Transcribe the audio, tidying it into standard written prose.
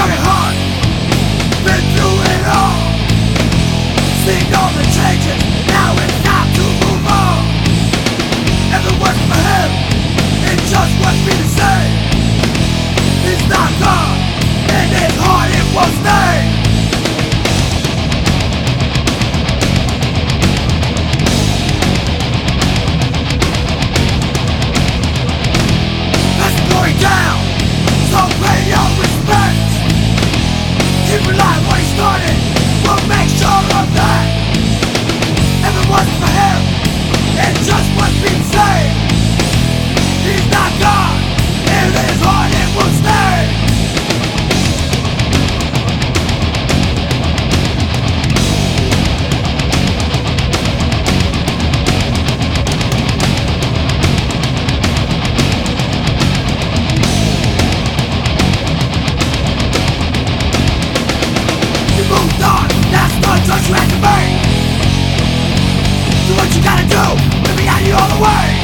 got it hard, been through it all, seen all the changes, now it's time to move on. And the worst for him, it just wants me to say, he's not gone, and his heart it will stay. Let's slow it down, so pay your respects. Keep relying what he started, we'll make sure of that. If it wasn't for him, it just wants me to say, he's not gone, in his heart it will stay. You moved on, that's the choice you had to make. Do what you gotta do, let me out you all the way.